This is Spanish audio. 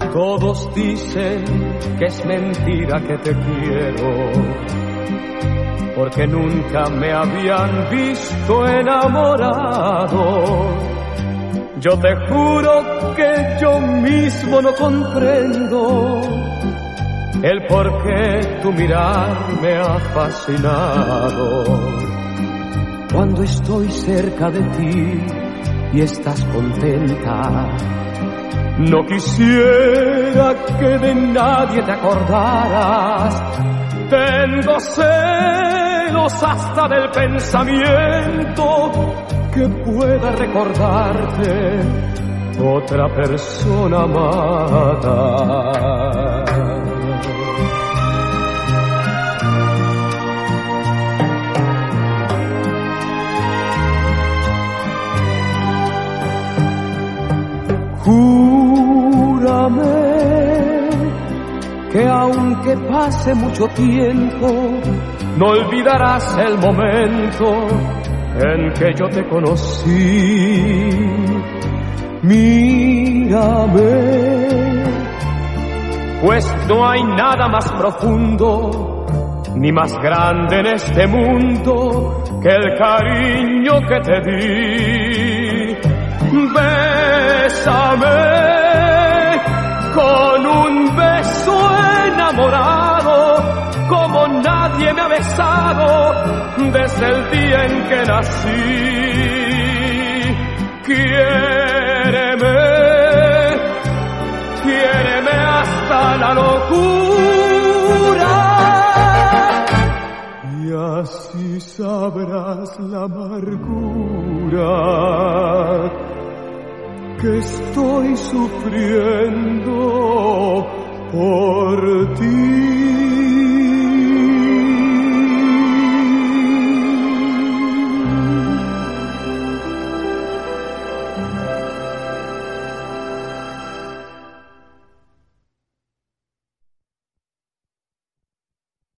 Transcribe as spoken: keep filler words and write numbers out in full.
Todos dicen que es mentira que te quiero, porque nunca me habían visto enamorado. Yo te juro que yo mismo no comprendo el por qué tu mirar me ha fascinado. Cuando estoy cerca de ti y estás contenta, no quisiera que de nadie te acordaras. Tengo celos hasta del pensamiento que pueda recordarte otra persona amada. Júrame que aunque pase mucho tiempo, no olvidarás el momento en que yo te conocí. Mírame, pues no hay nada más profundo ni más grande en este mundo que el cariño que te di. Bésame con un beso enamorado, como nadie me ha besado desde el día en que nací. Quiéreme, quiéreme hasta la locura, y así sabrás la amargura que estoy sufriendo por ti.